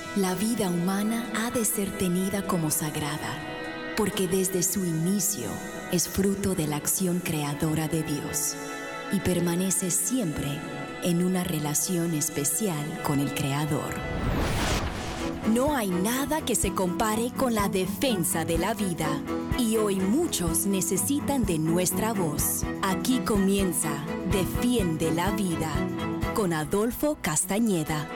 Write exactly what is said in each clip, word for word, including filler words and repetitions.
La vida humana ha de ser tenida como sagrada, porque desde su inicio es fruto de la acción creadora de Dios y permanece siempre en una relación especial con el Creador. No hay nada que se compare con la defensa de la vida, y hoy muchos necesitan de nuestra voz. Aquí comienza Defiende la Vida con Adolfo Castañeda.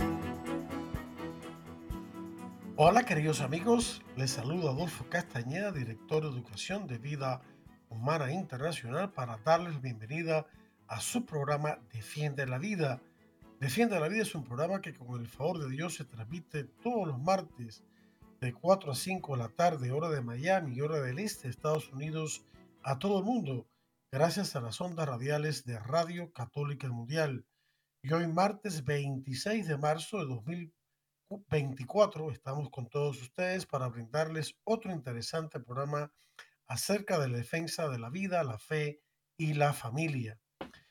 Hola queridos amigos, les saludo Adolfo Castañeda, director de Educación de Vida Humana Internacional, para darles la bienvenida a su programa Defiende la Vida. Defiende la Vida es un programa que con el favor de Dios se transmite todos los martes de cuatro a cinco de la tarde, hora de Miami y hora del este de Estados Unidos, a todo el mundo, gracias a las ondas radiales de Radio Católica Mundial. Y hoy martes veintiséis de marzo de dos mil veinticuatro estamos con todos ustedes para brindarles otro interesante programa acerca de la defensa de la vida, la fe y la familia.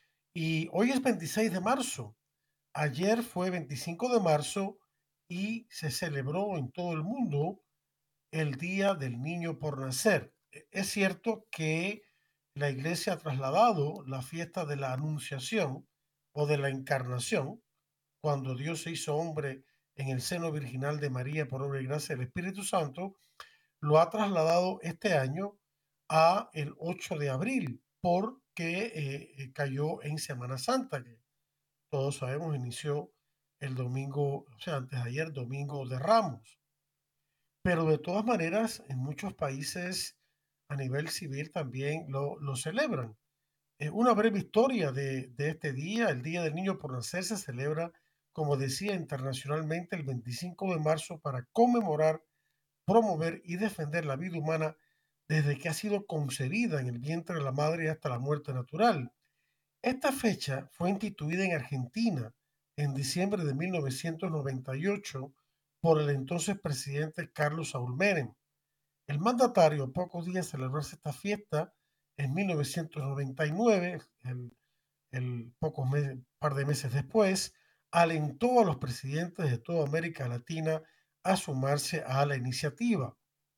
Y hoy es veintiséis de marzo. Ayer fue veinticinco de marzo y se celebró en todo el mundo el Día del Niño por Nacer. Es cierto que la Iglesia ha trasladado la fiesta de la Anunciación o de la Encarnación, cuando Dios se hizo hombre en el seno virginal de María por obra y gracia del Espíritu Santo, lo ha trasladado este año a el ocho de abril, porque eh, eh, cayó en Semana Santa, que todos sabemos inició el domingo, o sea, antes de ayer, domingo de Ramos. Pero de todas maneras, en muchos países a nivel civil también lo, lo celebran. Eh, una breve historia de, de este día. El Día del Niño por Nacer se celebra, como decía, internacionalmente el veinticinco de marzo para conmemorar, promover y defender la vida humana desde que ha sido concebida en el vientre de la madre hasta la muerte natural. Esta fecha fue instituida en Argentina en diciembre de mil novecientos noventa y ocho por el entonces presidente Carlos Saúl Menem. El mandatario, a pocos días de celebrarse esta fiesta, en mil novecientos noventa y nueve, el, el pocos meses, par de meses después, alentó a los presidentes de toda América Latina a sumarse a la iniciativa.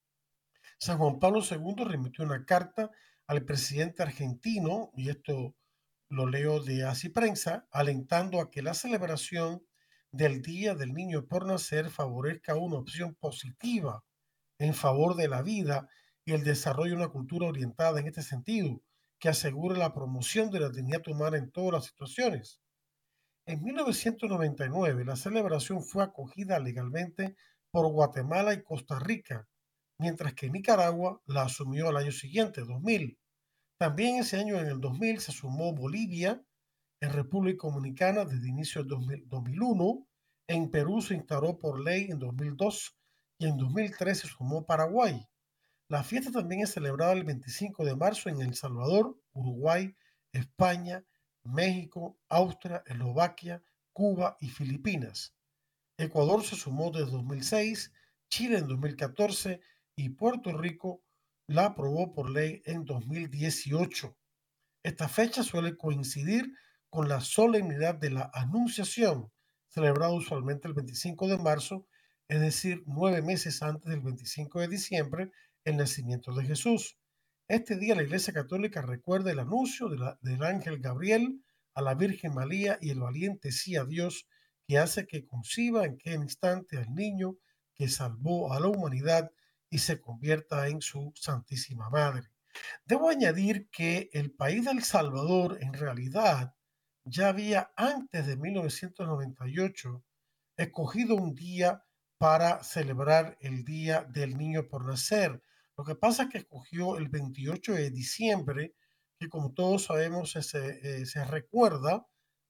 San Juan Pablo segundo remitió una carta al presidente argentino, y esto lo leo de Así Prensa, alentando a que la celebración del Día del Niño por Nacer favorezca una opción positiva en favor de la vida y el desarrollo de una cultura orientada en este sentido, que asegure la promoción de la dignidad humana en todas las situaciones. En mil novecientos noventa y nueve, la celebración fue acogida legalmente por Guatemala y Costa Rica, mientras que Nicaragua la asumió al año siguiente, dos mil. También ese año, en el dos mil, se sumó Bolivia, en República Dominicana desde inicio del dos mil uno, en Perú se instauró por ley en dos mil dos y en dos mil tres se sumó Paraguay. La fiesta también es celebrada el veinticinco de marzo en El Salvador, Uruguay, España, México, Austria, Eslovaquia, Cuba y Filipinas. Ecuador se sumó desde dos mil seis, Chile en dos mil catorce y Puerto Rico la aprobó por ley en dos mil dieciocho. Esta fecha suele coincidir con la solemnidad de la Anunciación, celebrada usualmente el veinticinco de marzo, es decir, nueve meses antes del veinticinco de diciembre, el nacimiento de Jesús. Este día la Iglesia Católica recuerda el anuncio de la, del ángel Gabriel a la Virgen María y el valiente sí a Dios que hace que conciba en qué instante al niño que salvó a la humanidad y se convierta en su Santísima Madre. Debo añadir que el país de El Salvador en realidad ya había antes de mil novecientos noventa y ocho escogido un día para celebrar el Día del Niño por Nacer. Lo que pasa es que escogió el veintiocho de diciembre, que como todos sabemos se, eh, se recuerda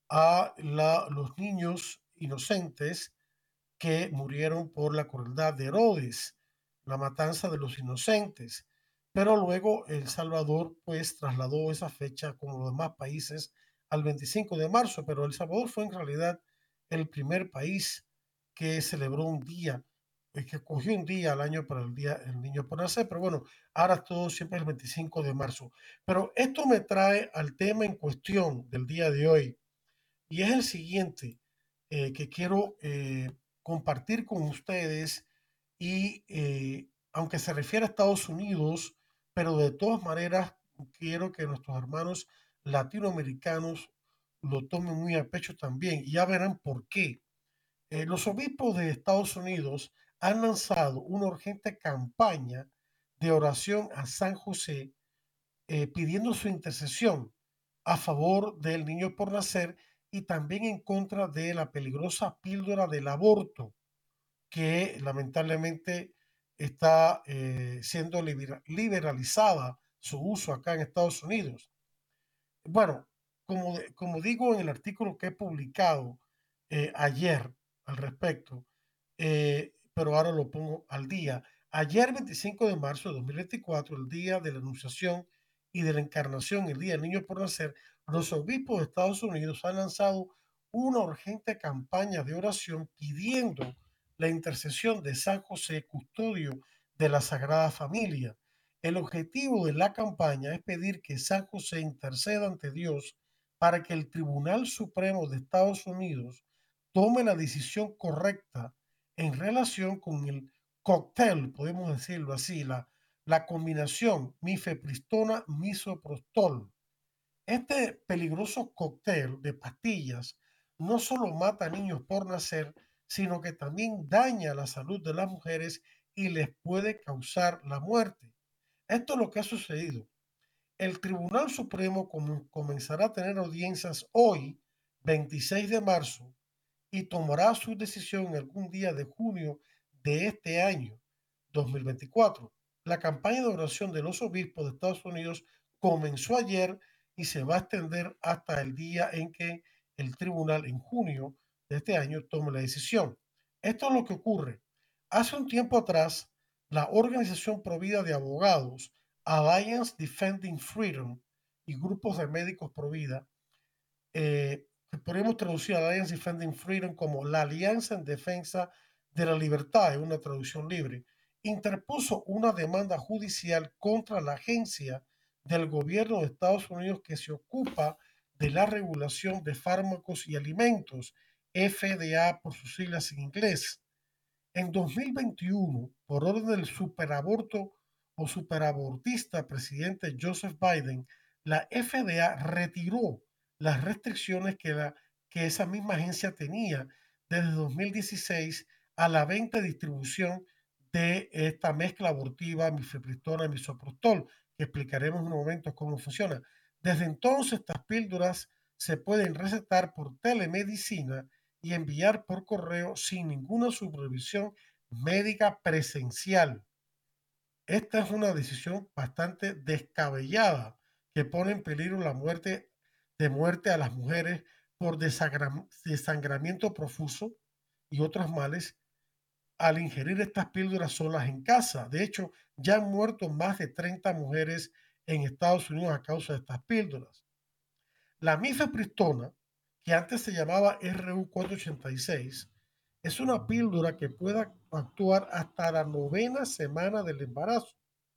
a la, los niños inocentes que murieron por la crueldad de Herodes, la matanza de los inocentes. Pero luego El Salvador pues trasladó esa fecha, como los demás países, al veinticinco de marzo, pero El Salvador fue en realidad el primer país que celebró un día, eh, que cogió un día al año para el Día del Niño por Nacer, pero bueno, ahora todo siempre es el veinticinco de marzo. Pero esto me trae al tema en cuestión del día de hoy, y es el siguiente, eh, que quiero eh, compartir con ustedes y eh, aunque se refiere a Estados Unidos, pero de todas maneras quiero que nuestros hermanos latinoamericanos lo tomen muy a pecho también y ya verán por qué. Eh, los obispos de Estados Unidos han lanzado una urgente campaña de oración a San José, eh, pidiendo su intercesión a favor del niño por nacer y también en contra de la peligrosa píldora del aborto que lamentablemente está eh, siendo libera- liberalizada su uso acá en Estados Unidos. Bueno, como, de- como digo en el artículo que he publicado eh, ayer al respecto, eh, pero ahora lo pongo al día. Ayer, veinticinco de marzo de dos mil veinticuatro, el día de la Anunciación y de la Encarnación, el día del Niño por Nacer, los obispos de Estados Unidos han lanzado una urgente campaña de oración pidiendo la intercesión de San José, custodio de la Sagrada Familia. El objetivo de la campaña es pedir que San José interceda ante Dios para que el Tribunal Supremo de Estados Unidos tome la decisión correcta en relación con el cóctel, podemos decirlo así, la, la combinación mifepristona-misoprostol. Este peligroso cóctel de pastillas no solo mata a niños por nacer, sino que también daña la salud de las mujeres y les puede causar la muerte. Esto es lo que ha sucedido. El Tribunal Supremo com- comenzará a tener audiencias hoy, veintiséis de marzo, y tomará su decisión algún día de junio de este año, dos mil veinticuatro. La campaña de oración de los obispos de Estados Unidos comenzó ayer y se va a extender hasta el día en que el tribunal en junio de este año tome la decisión. Esto es lo que ocurre. Hace un tiempo atrás, la organización provida de abogados Alliance Defending Freedom y grupos de médicos provida eh, que podemos traducir Alliance Defending Freedom como la Alianza en Defensa de la Libertad, en una traducción libre, interpuso una demanda judicial contra la agencia del gobierno de Estados Unidos que se ocupa de la regulación de fármacos y alimentos, F D A por sus siglas en inglés. En dos mil veintiuno, por orden del superaborto o superabortista presidente Joseph Biden, la F D A retiró las restricciones que, la, que esa misma agencia tenía desde dos mil dieciséis a la venta y distribución de esta mezcla abortiva mifepristona y misoprostol, que explicaremos en un momento cómo funciona. Desde entonces, estas píldoras se pueden recetar por telemedicina y enviar por correo sin ninguna supervisión médica presencial. Esta es una decisión bastante descabellada que pone en peligro la muerte de muerte a las mujeres por desangramiento profuso y otros males al ingerir estas píldoras solas en casa. De hecho, ya han muerto más de treinta mujeres en Estados Unidos a causa de estas píldoras. La mifepristona, que antes se llamaba R U cuatrocientos ochenta y seis, es una píldora que puede actuar hasta la novena semana del embarazo.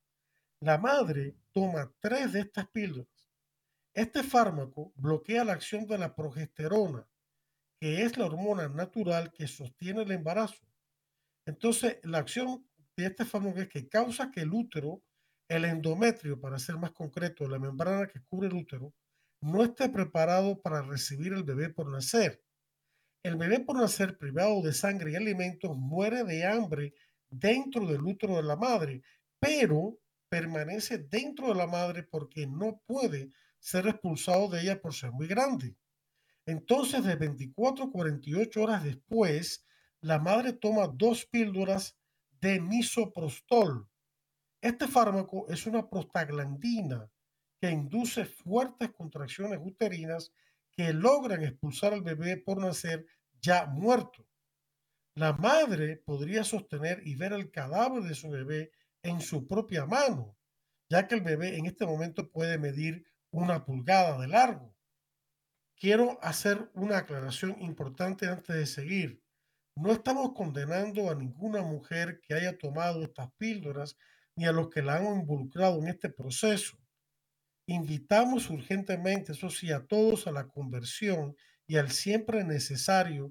La madre toma tres de estas píldoras. Este fármaco bloquea la acción de la progesterona, que es la hormona natural que sostiene el embarazo. Entonces, la acción de este fármaco es que causa que el útero, el endometrio, para ser más concreto, la membrana que cubre el útero, no esté preparado para recibir el bebé por nacer. El bebé por nacer privado de sangre y alimentos muere de hambre dentro del útero de la madre, pero permanece dentro de la madre porque no puede ser expulsado de ella por ser muy grande. Entonces, de veinticuatro a cuarenta y ocho horas después, la madre toma dos píldoras de misoprostol. Este fármaco es una prostaglandina que induce fuertes contracciones uterinas que logran expulsar al bebé por nacer ya muerto. La madre podría sostener y ver el cadáver de su bebé en su propia mano, ya que el bebé en este momento puede medir una pulgada de largo. Quiero hacer una aclaración importante antes de seguir. No estamos condenando a ninguna mujer que haya tomado estas píldoras ni a los que la han involucrado en este proceso. Invitamos urgentemente, eso sí, a todos a la conversión y al siempre necesario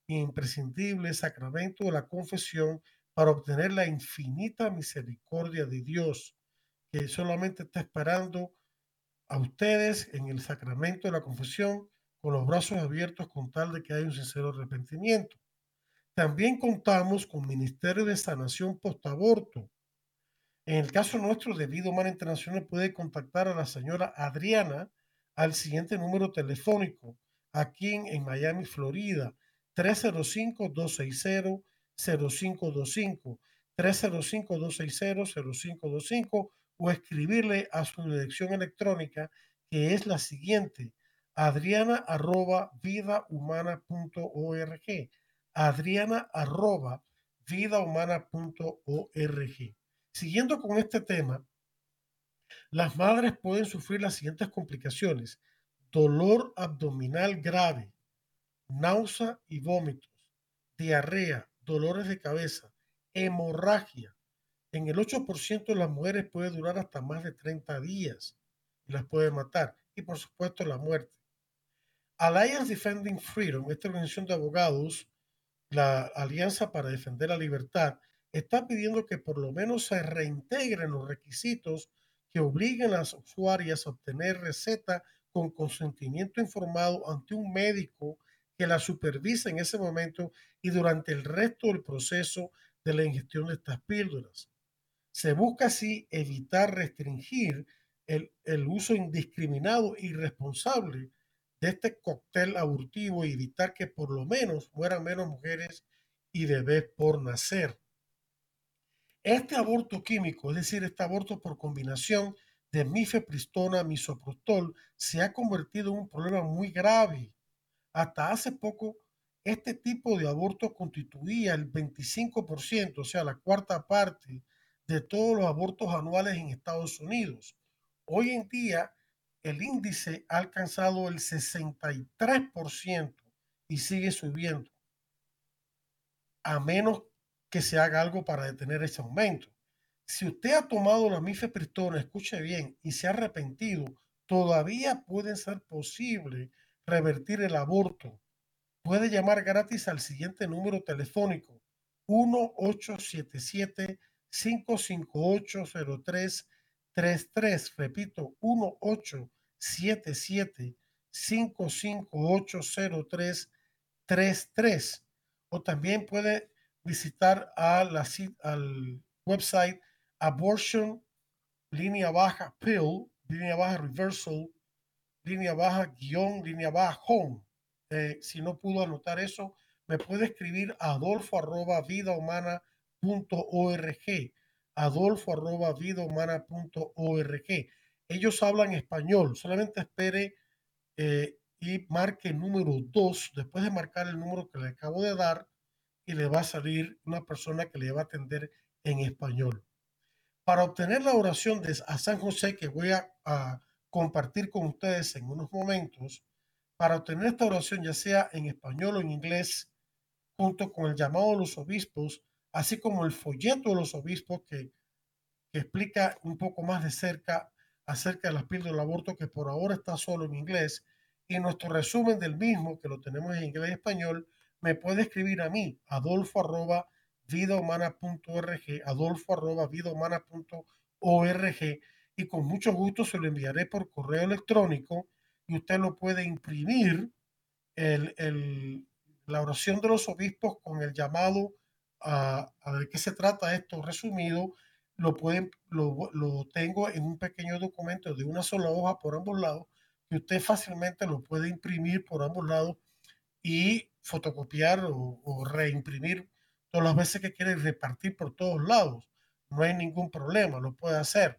e imprescindible sacramento de la confesión para obtener la infinita misericordia de Dios, que solamente está esperando a ustedes en el sacramento de la confesión con los brazos abiertos con tal de que haya un sincero arrepentimiento. También contamos con Ministerio de Sanación Postaborto. En el caso nuestro de Vida Humana Internacional puede contactar a la señora Adriana al siguiente número telefónico aquí en, en Miami, Florida, tres cero cinco, dos seis cero, cero cinco dos cinco, tres cero cinco, dos seis cero, cero cinco dos cinco o escribirle a su dirección electrónica que es la siguiente, adriana arroba vidahumana.org, adriana arroba vidahumana.org. Siguiendo con este tema, las madres pueden sufrir las siguientes complicaciones: dolor abdominal grave, náusea y vómitos, diarrea, dolores de cabeza, hemorragia. En el ocho por ciento de las mujeres puede durar hasta más de treinta días y las puede matar. Y por supuesto la muerte. Alliance Defending Freedom, esta organización de abogados, la Alianza para Defender la Libertad, está pidiendo que por lo menos se reintegren los requisitos que obliguen a las usuarias a obtener receta con consentimiento informado ante un médico que la supervisa en ese momento y durante el resto del proceso de la ingestión de estas píldoras. Se busca así evitar restringir el, el uso indiscriminado e irresponsable de este cóctel abortivo y evitar que por lo menos mueran menos mujeres y bebés por nacer. Este aborto químico, es decir, este aborto por combinación de mifepristona, misoprostol, se ha convertido en un problema muy grave. Hasta hace poco, este tipo de aborto constituía el veinticinco por ciento, o sea, la cuarta parte de todos los abortos anuales en Estados Unidos. Hoy en día, el índice ha alcanzado el sesenta y tres por ciento y sigue subiendo, a menos que se haga algo para detener ese aumento. Si usted ha tomado la mifepristona, escuche bien, y se ha arrepentido, todavía puede ser posible revertir el aborto. Puede llamar gratis al siguiente número telefónico: uno ocho siete siete, cinco cinco ocho, cero tres tres tres. Repito, uno ocho siete siete, cinco cinco ocho, cero tres tres tres. O también puede visitar a la, al website abortion, línea baja, pill, línea baja, reversal, línea baja, guión, línea baja, home. Eh, si no pudo anotar eso, me puede escribir a adolfo arroba vidahumana punto org, adolfo arroba vidahumana punto org. Ellos hablan español, solamente espere eh, y marque el número dos después de marcar el número que le acabo de dar y le va a salir una persona que le va a atender en español. Para obtener la oración de a San José que voy a, a compartir con ustedes en unos momentos, para obtener esta oración ya sea en español o en inglés, junto con el llamado de los obispos, así como el folleto de los obispos que, que explica un poco más de cerca acerca de las píldoras del aborto, que por ahora está solo en inglés, y nuestro resumen del mismo, que lo tenemos en inglés y español, me puede escribir a mí, adolfo arroba vidahumana.org, adolfo arroba vidahumana.org, y con mucho gusto se lo enviaré por correo electrónico y usted lo puede imprimir, el, el, la oración de los obispos con el llamado a, a de qué se trata esto resumido, lo, pueden, lo, lo tengo en un pequeño documento de una sola hoja por ambos lados, que usted fácilmente lo puede imprimir por ambos lados y fotocopiar o, o reimprimir todas las veces que quiere, repartir por todos lados. No hay ningún problema, lo puede hacer.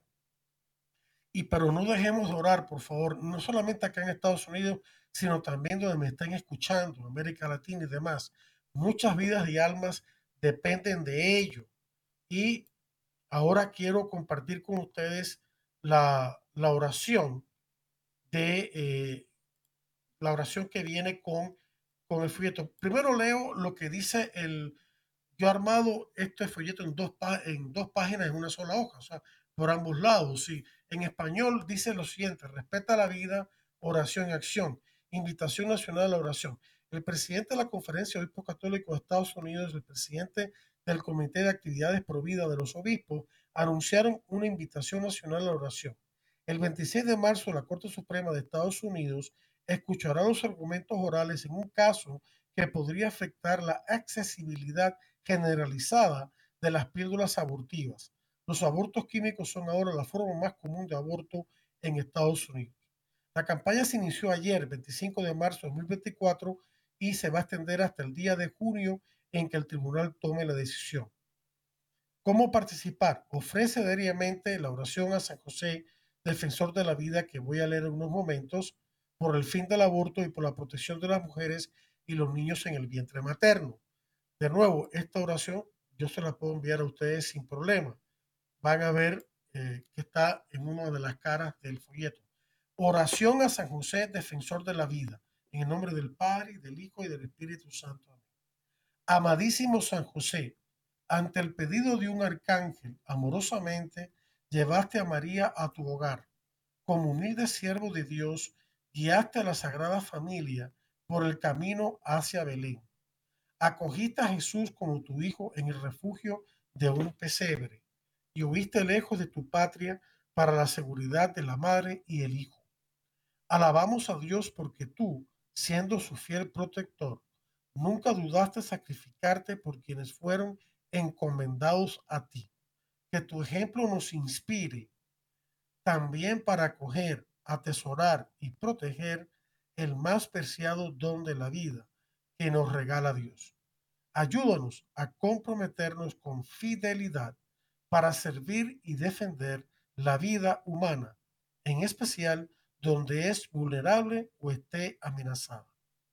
Y pero no dejemos de orar, por favor, no solamente acá en Estados Unidos, sino también donde me estén escuchando, América Latina y demás. Muchas vidas y almas dependen de ello. Y ahora quiero compartir con ustedes la, la oración de eh, la oración que viene con, con el folleto. Primero leo lo que dice el, yo he armado este folleto en dos, en dos páginas en una sola hoja, o sea, por ambos lados. Sí. En español dice lo siguiente: respeta la vida, oración y acción. Invitación nacional a la oración. El presidente de la Conferencia de Obispos Católicos de Estados Unidos, el presidente del Comité de Actividades Provida de los Obispos, anunciaron una invitación nacional a la oración. El veintiséis de marzo, la Corte Suprema de Estados Unidos escuchará los argumentos orales en un caso que podría afectar la accesibilidad generalizada de las píldoras abortivas. Los abortos químicos son ahora la forma más común de aborto en Estados Unidos. La campaña se inició ayer, veinticinco de marzo de dos mil veinticuatro, y se va a extender hasta el día de junio en que el tribunal tome la decisión. ¿Cómo participar? Ofrece diariamente la oración a San José, defensor de la vida, que voy a leer en unos momentos, por el fin del aborto y por la protección de las mujeres y los niños en el vientre materno. De nuevo, esta oración yo se la puedo enviar a ustedes sin problema. Van a ver eh, que está en una de las caras del folleto. Oración a San José, defensor de la vida, en el nombre del Padre, del Hijo y del Espíritu Santo. Amén. Amadísimo San José, ante el pedido de un arcángel, amorosamente llevaste a María a tu hogar. Como humilde siervo de Dios, guiaste a la Sagrada Familia por el camino hacia Belén. Acogiste a Jesús como tu hijo en el refugio de un pesebre y huiste lejos de tu patria para la seguridad de la madre y el hijo. Alabamos a Dios porque tú, siendo su fiel protector, nunca dudaste sacrificarte por quienes fueron encomendados a ti. Que tu ejemplo nos inspire también para acoger, atesorar y proteger el más preciado don de la vida que nos regala Dios. Ayúdanos a comprometernos con fidelidad para servir y defender la vida humana, en especial donde es vulnerable o esté amenazada.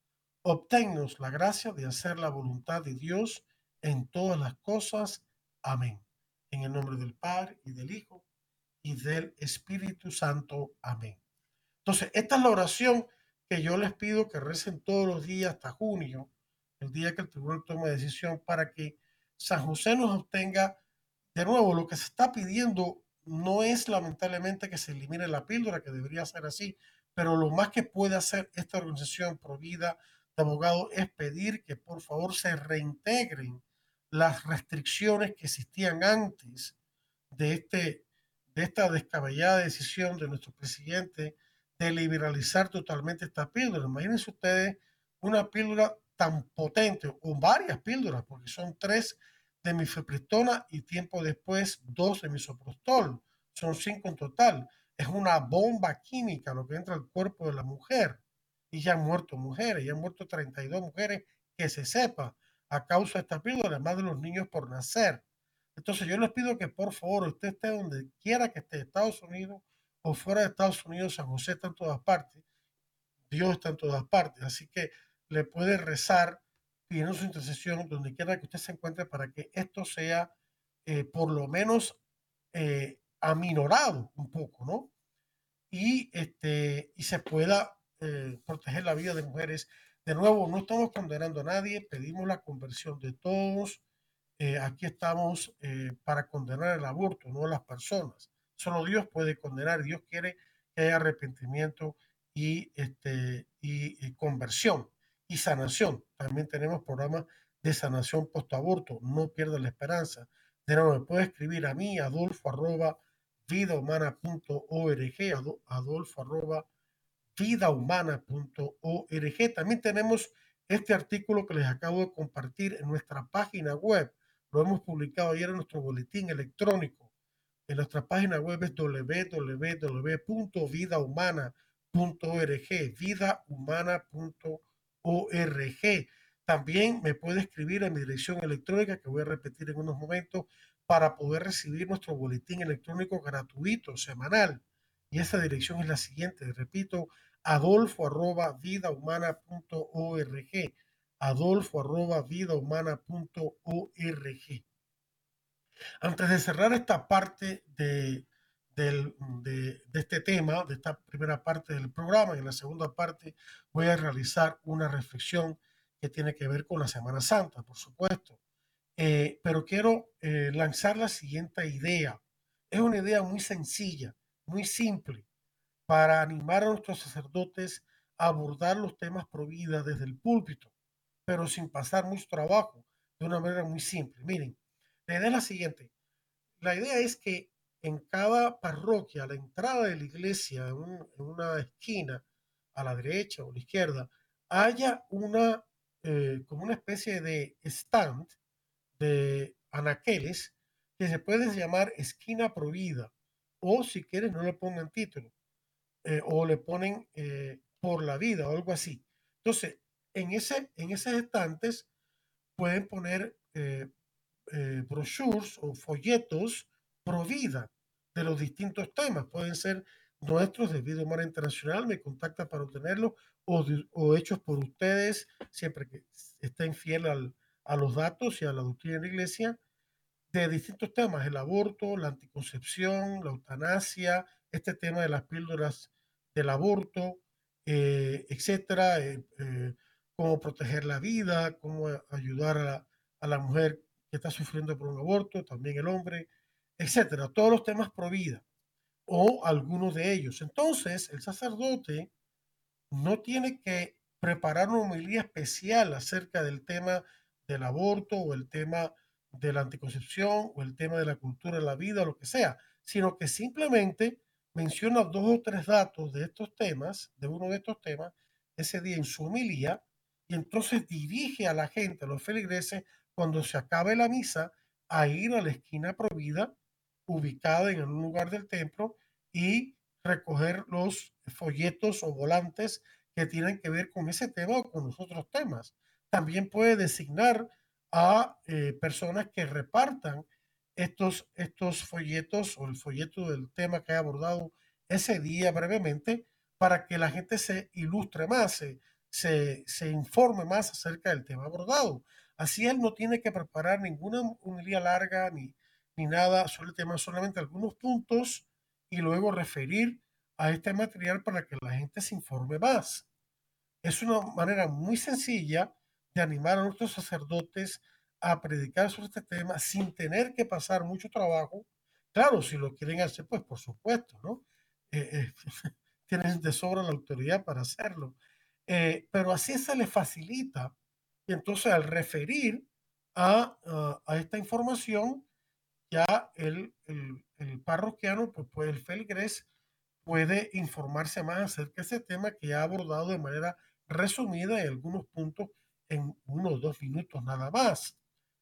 Obténnos la gracia de hacer la voluntad de Dios en todas las cosas. Amén. En el nombre del Padre y del Hijo y del Espíritu Santo. Amén. Entonces, esta es la oración que yo les pido que recen todos los días hasta junio, el día que el tribunal tome decisión, para que San José nos obtenga. De nuevo, lo que se está pidiendo no es lamentablemente que se elimine la píldora, que debería ser así, pero lo más que puede hacer esta organización Provida de abogados es pedir que por favor se reintegren las restricciones que existían antes de, este, de esta descabellada decisión de nuestro presidente de liberalizar totalmente esta píldora. Imagínense ustedes una píldora tan potente, o varias píldoras, porque son tres de mifepristona y tiempo después dos de misoprostol. Son cinco en total. Es una bomba química lo que entra al cuerpo de la mujer. Y ya han muerto mujeres, ya han muerto treinta y dos mujeres que se sepa a causa de esta píldora, además de los niños por nacer. Entonces yo les pido que por favor usted esté donde quiera que esté, Estados Unidos o fuera de Estados Unidos. San José está en todas partes, Dios está en todas partes, así que le puede rezar pidiendo su intercesión donde quiera que usted se encuentre para que esto sea eh, por lo menos eh, aminorado un poco, ¿no? Y, este, y se pueda eh, proteger la vida de mujeres. De nuevo, no estamos condenando a nadie, pedimos la conversión de todos. Eh, aquí estamos eh, para condenar el aborto, no a las personas. Solo Dios puede condenar. Dios quiere que haya arrepentimiento y, este, y, y conversión y sanación. También tenemos programas de sanación post-aborto. No pierda la esperanza. De nuevo, me puede escribir a mí, adolfo arroba vidahumana punto org, adolfo arroba vidahumana punto org. También tenemos este artículo que les acabo de compartir en nuestra página web. Lo hemos publicado ayer en nuestro boletín electrónico. En nuestra página web es w w w punto vidahumana punto org, vidahumana punto org. También me puede escribir a mi dirección electrónica, que voy a repetir en unos momentos, para poder recibir nuestro boletín electrónico gratuito semanal. Y esa dirección es la siguiente, repito, adolfo arroba vidahumana punto org, adolfo arroba vidahumana punto org. Antes de cerrar esta parte de, del- de, de este tema, de esta primera parte del programa, y en la segunda parte voy a realizar una reflexión que tiene que ver con la Semana Santa, por supuesto. Eh, pero quiero eh, lanzar la siguiente idea. Es una idea muy sencilla, muy simple, para animar a nuestros sacerdotes a abordar los temas pro vida desde el púlpito. pero sin pasar mucho trabajo, de una manera muy simple. Miren, la idea es la siguiente. La idea es que en cada parroquia, a la entrada de la iglesia, en, un- en una esquina, a la derecha o a la izquierda, haya una, eh, como una especie de stand de anaqueles que se puede llamar esquina prohibida. O si quieres, no le pongan título, eh, o le ponen eh, por la vida o algo así. Entonces, en, ese, en esos estantes pueden poner eh, eh, brochures o folletos pro vida de los distintos temas. Pueden ser nuestros de Vida Humana Internacional, me contacta para obtenerlos, o, de- o hechos por ustedes, siempre que estén fieles al- a los datos y a la doctrina de la Iglesia, de distintos temas, el aborto, la anticoncepción, la eutanasia, este tema de las píldoras del aborto, eh, etcétera, eh, eh, cómo proteger la vida, cómo ayudar a la, a la mujer que está sufriendo por un aborto, también el hombre, etcétera, todos los temas pro vida o algunos de ellos. Entonces, el sacerdote no tiene que preparar una homilía especial acerca del tema del aborto o el tema de la anticoncepción o el tema de la cultura de la vida o lo que sea, sino que simplemente menciona dos o tres datos de estos temas, de uno de estos temas, ese día en su homilía, y entonces dirige a la gente, a los feligreses, cuando se acabe la misa, a ir a la esquina prohibida, ubicada en un lugar del templo, y recoger los folletos o volantes que tienen que ver con ese tema o con los otros temas. También puede designar a eh, personas que repartan estos, estos folletos o el folleto del tema que haya abordado ese día brevemente para que la gente se ilustre más, se, se, se informe más acerca del tema abordado. Así él no tiene que preparar ninguna unidad larga ni, ni nada sobre el tema, solamente algunos puntos y luego referir a este material para que la gente se informe más. Es una manera muy sencilla de animar a nuestros sacerdotes a predicar sobre este tema sin tener que pasar mucho trabajo. Claro, si lo quieren hacer, pues por supuesto, ¿no? Eh, eh, tienen de sobra la autoridad para hacerlo. Eh, pero así se les facilita. Y entonces al referir a, a, a esta información, ya el, el, el parroquiano, pues, pues el feligres, puede informarse más acerca de ese tema que ha abordado de manera resumida en algunos puntos en uno o dos minutos nada más.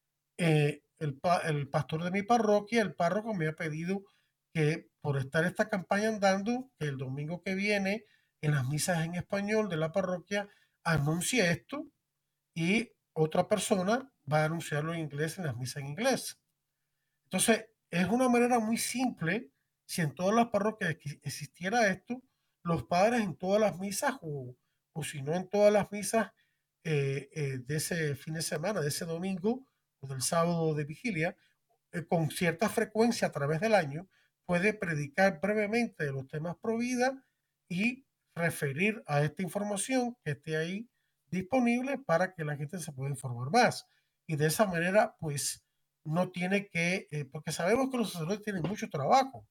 Eh, el, pa- el pastor de mi parroquia, el párroco, me ha pedido que por estar esta campaña andando, que el domingo que viene en las misas en español de la parroquia anuncie esto y otra persona va a anunciarlo en inglés en las misas en inglés. Entonces, es una manera muy simple, si en todas las parroquias que existiera esto, los padres en todas las misas o, o si no en todas las misas eh, eh, de ese fin de semana, de ese domingo o del sábado de vigilia, eh, con cierta frecuencia a través del año, puede predicar brevemente de los temas pro vida y referir a esta información que esté ahí disponible para que la gente se pueda informar más. Y de esa manera, pues, no tiene que, eh, porque sabemos que los sacerdotes tienen mucho trabajo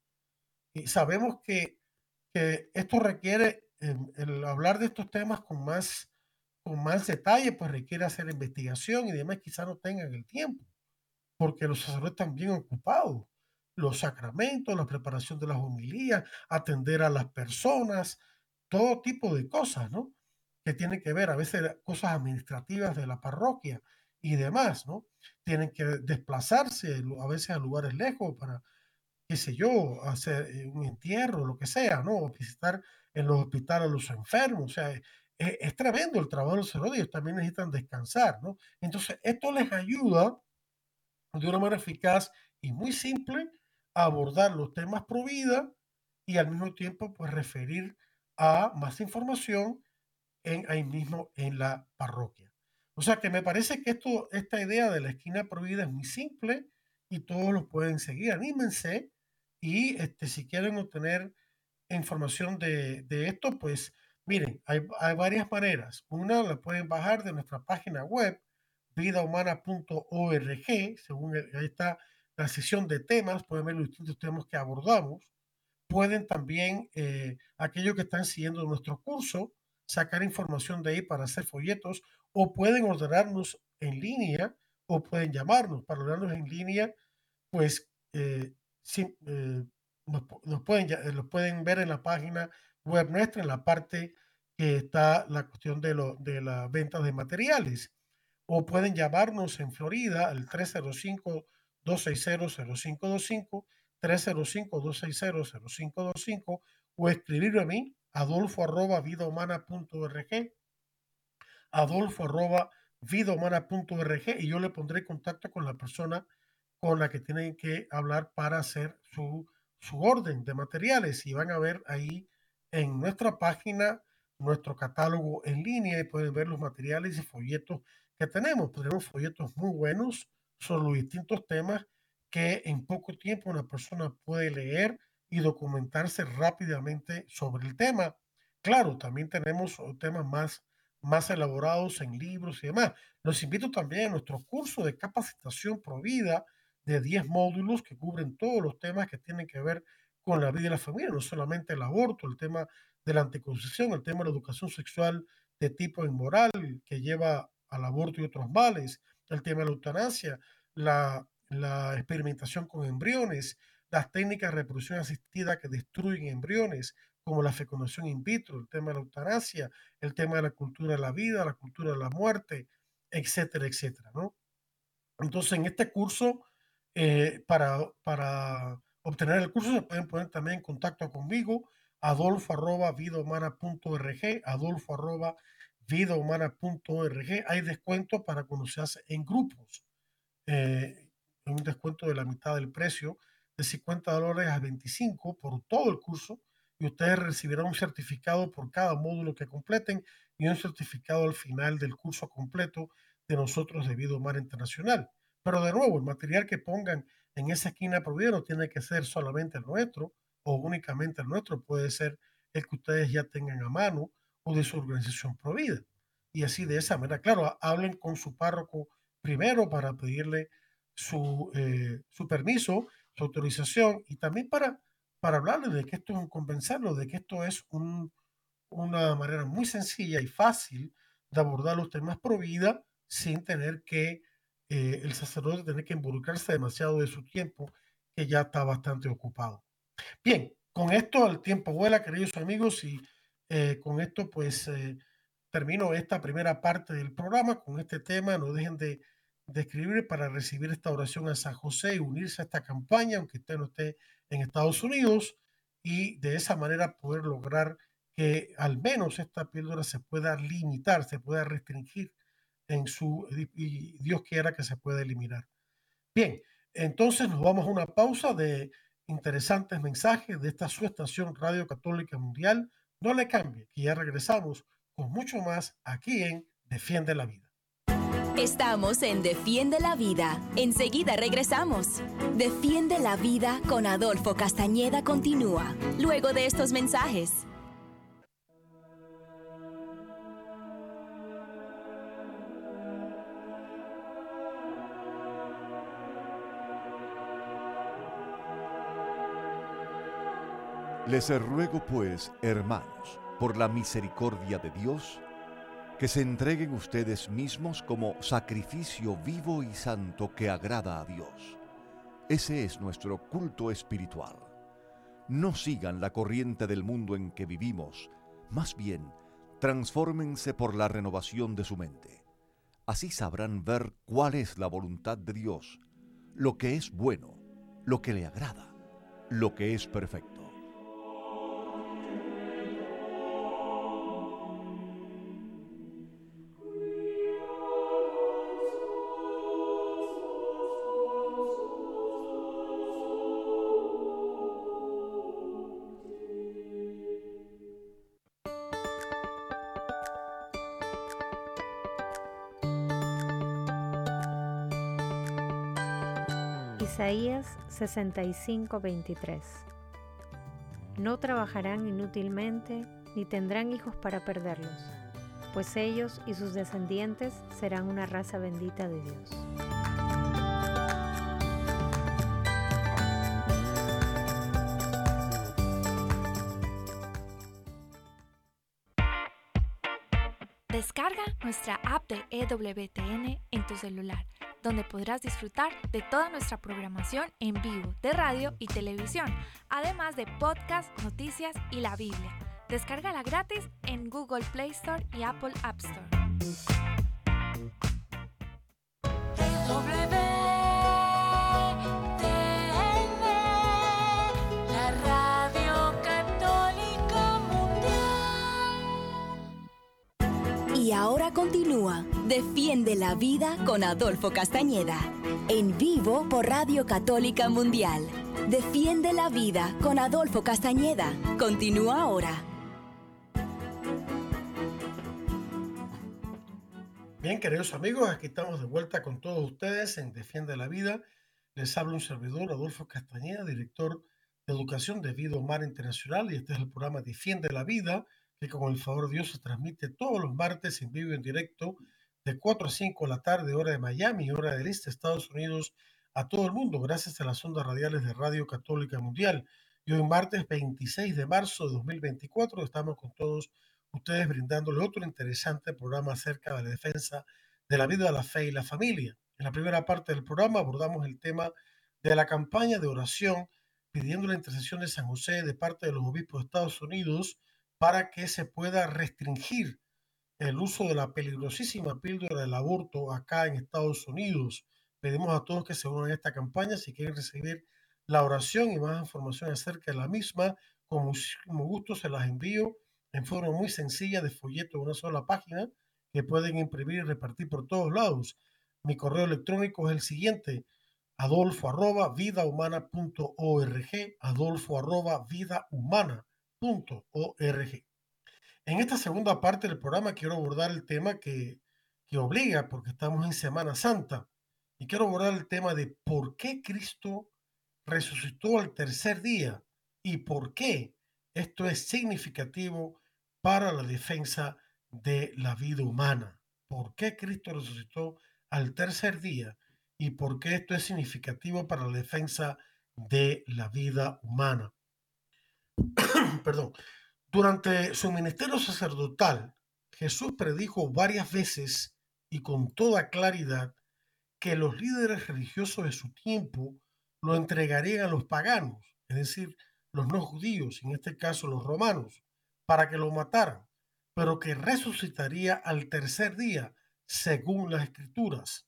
y sabemos que, que esto requiere, eh, el hablar de estos temas con más, con más detalle, pues requiere hacer investigación y demás, quizá no tengan el tiempo porque los sacerdotes están bien ocupados. Los sacramentos, la preparación de las homilías, atender a las personas, todo tipo de cosas, ¿no? Que tienen que ver, a veces cosas administrativas de la parroquia y demás, ¿no? Tienen que desplazarse a veces a lugares lejos para, qué sé yo, hacer eh, un entierro, lo que sea, ¿no? Visitar en los hospitales a los enfermos, o sea, es, es tremendo el trabajo de los sacerdotes, ellos también necesitan descansar, ¿no? Entonces, esto les ayuda de una manera eficaz y muy simple a abordar los temas pro vida y al mismo tiempo pues referir a más información en, ahí mismo en la parroquia. O sea que me parece que esto, esta idea de la esquina pro vida es muy simple y todos lo pueden seguir. Anímense y este, si quieren obtener información de, de esto, pues miren, hay, hay varias maneras. Una la pueden bajar de nuestra página web, vida humana punto org, según el- ahí está la sección de temas, pueden ver los distintos temas que abordamos. Pueden también, eh, aquellos que están siguiendo nuestro curso, sacar información de ahí para hacer folletos, o pueden ordenarnos en línea o pueden llamarnos. Para ordenarnos en línea, pues eh, sí, eh, nos, pu- nos pueden, ya- eh, lo pueden ver en la página web nuestra, en la parte que está la cuestión de, lo, de la venta de materiales. O pueden llamarnos en Florida al tres cero cinco, dos seis cero, cero cinco dos cinco, tres cero cinco, dos seis cero, cero cinco dos cinco, o escribirme a mí, adolfo arroba vidahumana punto org, adolfo arroba vidahumana.org, y yo le pondré en contacto con la persona con la que tienen que hablar para hacer su, su orden de materiales. Y van a ver ahí en nuestra página nuestro catálogo en línea y pueden ver los materiales y folletos que tenemos. Tenemos folletos muy buenos sobre los distintos temas que en poco tiempo una persona puede leer y documentarse rápidamente sobre el tema. Claro, también tenemos temas más más elaborados en libros y demás. Los invito también a nuestro curso de capacitación Provida de diez módulos que cubren todos los temas que tienen que ver con la vida y la familia, no solamente el aborto, el tema de la anticoncepción, el tema de la educación sexual de tipo inmoral que lleva al aborto y otros males, el tema de la eutanasia, la, la experimentación con embriones, las técnicas de reproducción asistida que destruyen embriones, como la fecundación in vitro, el tema de la eutanasia, el tema de la cultura de la vida, la cultura de la muerte, etcétera, etcétera, ¿no? Entonces, en este curso, eh, para, para obtener el curso, se pueden poner también en contacto conmigo, adolfo arroba vidahumana.org, adolfo arroba vidahumana.org. Hay descuento para cuando se hace en grupos, eh, un descuento de la mitad del precio, de cincuenta dólares a veinticinco por todo el curso, y ustedes recibirán un certificado por cada módulo que completen y un certificado al final del curso completo de nosotros de Vida Humana Internacional. Pero de nuevo, el material que pongan en esa esquina prohibida no tiene que ser solamente el nuestro o únicamente el nuestro, puede ser el que ustedes ya tengan a mano o de su organización provida. Y así de esa manera, claro, hablen con su párroco primero para pedirle su, eh, su permiso, su autorización, y también para, para hablarle de que esto es un convencerlo, de que esto es un, una manera muy sencilla y fácil de abordar los temas pro vida sin tener que eh, el sacerdote tener que involucrarse demasiado de su tiempo, que ya está bastante ocupado. Bien, con esto el tiempo vuela, queridos amigos, y eh, con esto pues eh, termino esta primera parte del programa con este tema. No dejen de, de escribir para recibir esta oración a San José y unirse a esta campaña, aunque usted no esté en Estados Unidos, y de esa manera poder lograr que al menos esta píldora se pueda limitar, se pueda restringir en su, y Dios quiera que se pueda eliminar. Bien, entonces nos vamos a una pausa de interesantes mensajes de esta su estación Radio Católica Mundial. No le cambie, que ya regresamos con mucho más aquí en Defiende la Vida. Estamos en Defiende la Vida. Enseguida regresamos. Defiende la Vida con Adolfo Castañeda continúa, luego de estos mensajes. Les ruego pues, hermanos, por la misericordia de Dios, que se entreguen ustedes mismos como sacrificio vivo y santo que agrada a Dios. Ese es nuestro culto espiritual. No sigan la corriente del mundo en que vivimos, más bien, transfórmense por la renovación de su mente. Así sabrán ver cuál es la voluntad de Dios, lo que es bueno, lo que le agrada, lo que es perfecto. Isaías sesenta y cinco, veintitrés. No trabajarán inútilmente, ni tendrán hijos para perderlos, pues ellos y sus descendientes serán una raza bendita de Dios. Descarga nuestra app de E W T N en tu celular, donde podrás disfrutar de toda nuestra programación en vivo de radio y televisión, además de podcast, noticias y la Biblia. Descárgala gratis en Google Play Store y Apple App Store. Y ahora continúa Defiende la Vida con Adolfo Castañeda, en vivo por Radio Católica Mundial. Defiende la Vida con Adolfo Castañeda. Continúa ahora. Bien, queridos amigos, aquí estamos de vuelta con todos ustedes en Defiende la Vida. Les habla un servidor, Adolfo Castañeda, director de Educación de Vida Humana Internacional, y este es el programa Defiende la Vida, que con el favor de Dios se transmite todos los martes en vivo y en directo de cuatro a cinco de la tarde, hora de Miami, hora del este, Estados Unidos, a todo el mundo, gracias a las ondas radiales de Radio Católica Mundial. Y hoy martes veintiséis de marzo de dos mil veinticuatro estamos con todos ustedes brindándole otro interesante programa acerca de la defensa de la vida, la fe y la familia. En la primera parte del programa abordamos el tema de la campaña de oración pidiendo la intercesión de San José de parte de los obispos de Estados Unidos para que se pueda restringir el uso de la peligrosísima píldora del aborto acá en Estados Unidos. Pedimos a todos que se unan a esta campaña. Si quieren recibir la oración y más información acerca de la misma, con muchísimo gusto se las envío en forma muy sencilla de folleto de una sola página que pueden imprimir y repartir por todos lados. Mi correo electrónico es el siguiente: adolfo arroba vidahumana punto org, adolfo arroba vidahumana punto org. En esta segunda parte del programa quiero abordar el tema que, que obliga, porque estamos en Semana Santa, y quiero abordar el tema de por qué Cristo resucitó al tercer día y por qué esto es significativo para la defensa de la vida humana. ¿Por qué Cristo resucitó al tercer día y por qué esto es significativo para la defensa de la vida humana? Perdón. Durante su ministerio sacerdotal, Jesús predijo varias veces y con toda claridad que los líderes religiosos de su tiempo lo entregarían a los paganos, es decir, los no judíos, en este caso los romanos, para que lo mataran, pero que resucitaría al tercer día, según las Escrituras.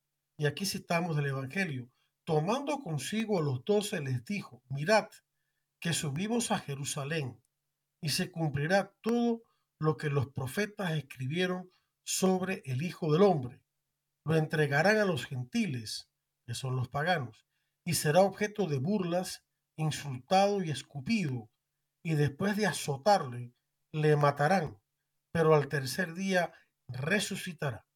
Y aquí citamos del Evangelio: tomando consigo a los doce les dijo, mirad, que subimos a Jerusalén, y se cumplirá todo lo que los profetas escribieron sobre el Hijo del Hombre. Lo entregarán a los gentiles, que son los paganos, y será objeto de burlas, insultado y escupido, y después de azotarle, le matarán, pero al tercer día resucitará.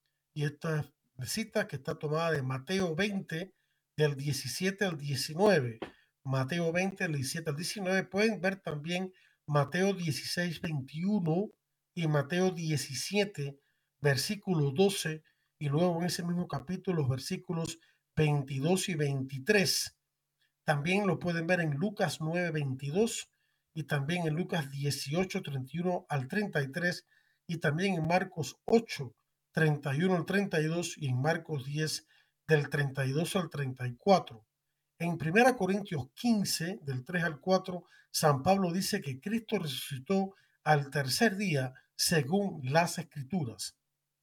Y esta cita que está tomada de Mateo veinte, del diecisiete al diecinueve. Mateo veinte, del diecisiete al diecinueve. Pueden ver también Mateo dieciséis, veintiuno y Mateo diecisiete, versículo doce, y luego en ese mismo capítulo los versículos veintidós y veintitrés. También lo pueden ver en Lucas nueve, veintidós y también en Lucas dieciocho, treinta y uno al treinta y tres y también en Marcos ocho, treinta y uno al treinta y dos y en Marcos diez, del treinta y dos al treinta y cuatro. En primera Corintios quince, del tres al cuatro, San Pablo dice que Cristo resucitó al tercer día según las Escrituras.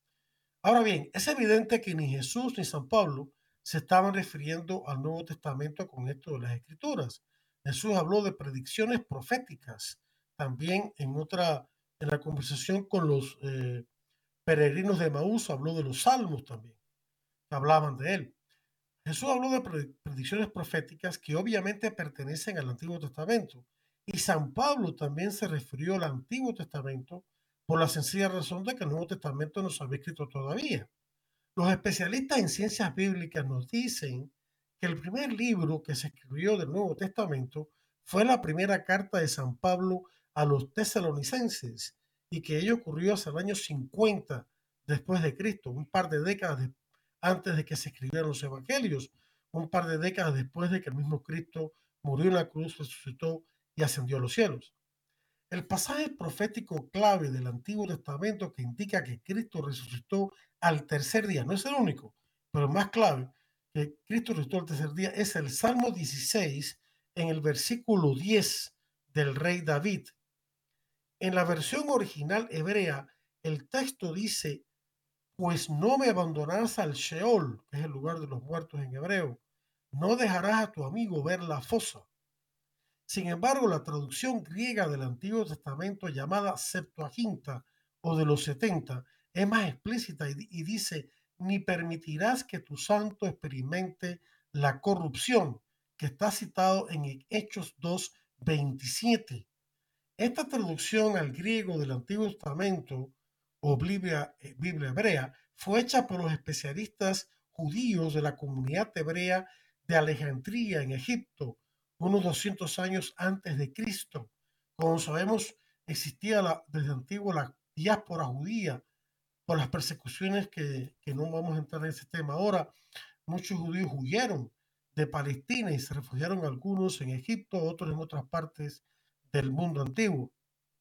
Ahora bien, es evidente que ni Jesús ni San Pablo se estaban refiriendo al Nuevo Testamento con esto de las Escrituras. Jesús habló de predicciones proféticas. También en otra, en la conversación con los eh, peregrinos de Emaús, habló de los salmos también, que hablaban de él. Jesús habló de predicciones proféticas que obviamente pertenecen al Antiguo Testamento. Y San Pablo también se refirió al Antiguo Testamento por la sencilla razón de que el Nuevo Testamento no se había escrito todavía. Los especialistas en ciencias bíblicas nos dicen que el primer libro que se escribió del Nuevo Testamento fue la primera carta de San Pablo a los tesalonicenses y que ello ocurrió hacia el año cincuenta después de Cristo, un par de décadas después, antes de que se escribieran los evangelios, un par de décadas después de que el mismo Cristo murió en la cruz, resucitó y ascendió a los cielos. El pasaje profético clave del Antiguo Testamento que indica que Cristo resucitó al tercer día, no es el único, pero el más clave, que Cristo resucitó al tercer día, es el Salmo dieciséis en el versículo diez del rey David. En la versión original hebrea, el texto dice: pues no me abandonarás al Sheol, que es el lugar de los muertos en hebreo, no dejarás a tu amigo ver la fosa. Sin embargo, la traducción griega del Antiguo Testamento, llamada Septuaginta o de los setenta, es más explícita y, y dice: ni permitirás que tu santo experimente la corrupción, que está citado en Hechos dos veintisiete. Esta traducción al griego del Antiguo Testamento o Biblia, eh, Biblia hebrea fue hecha por los especialistas judíos de la comunidad hebrea de Alejandría en Egipto, unos doscientos años antes de Cristo. Como sabemos, existía la, desde antiguo la diáspora judía por las persecuciones que, que no vamos a entrar en ese tema ahora. Muchos judíos huyeron de Palestina y se refugiaron algunos en Egipto, otros en otras partes del mundo antiguo.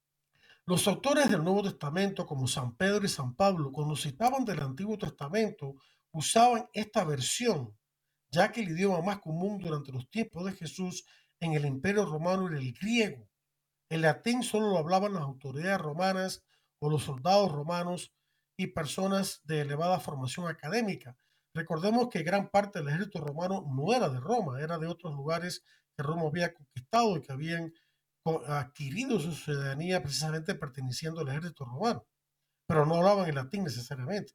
Los autores del Nuevo Testamento, como San Pedro y San Pablo, cuando citaban del Antiguo Testamento, usaban esta versión, ya que el idioma más común durante los tiempos de Jesús en el Imperio Romano era el griego. El latín solo lo hablaban las autoridades romanas o los soldados romanos y personas de elevada formación académica. Recordemos que gran parte del ejército romano no era de Roma, era de otros lugares que Roma había conquistado y que habían adquirido su ciudadanía precisamente perteneciendo al ejército romano, pero no hablaban el latín necesariamente.